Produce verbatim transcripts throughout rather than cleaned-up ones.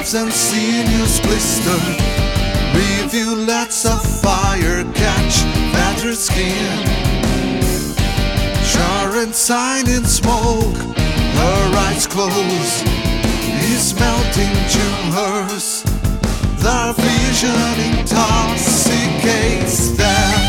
nerves and sinews blister. Rivulets of fire catch battered skin. Charred sign in smoke, her eyes close. Is melting to hers. Their vision intoxicates them.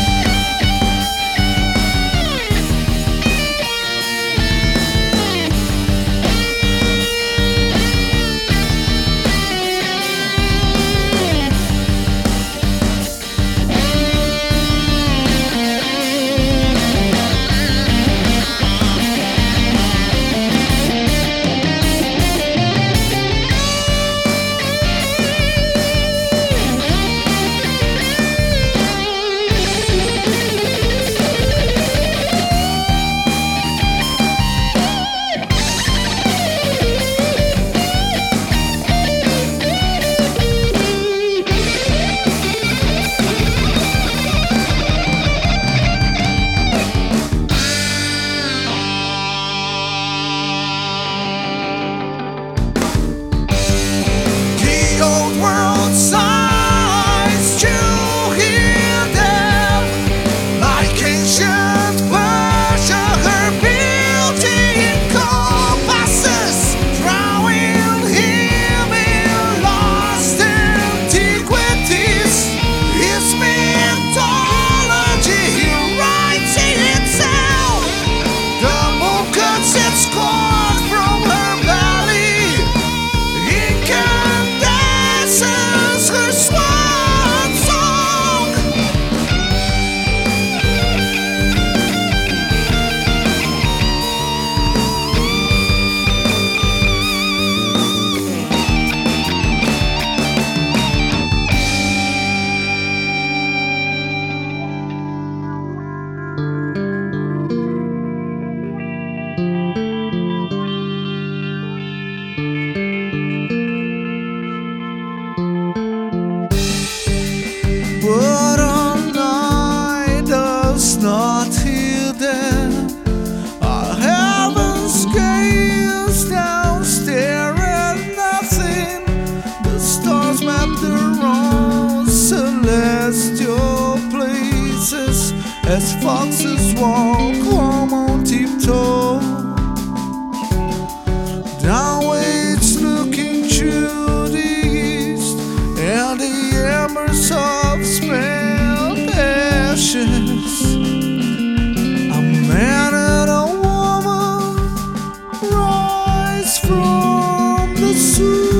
But all night does not hear them. Our heavens gaze down, stare at nothing. The stars map their own celestial places as foxes walk home on tiptoe. Downwards looking through the east, and the embers of spent ashes. A man and a woman rise from the sea.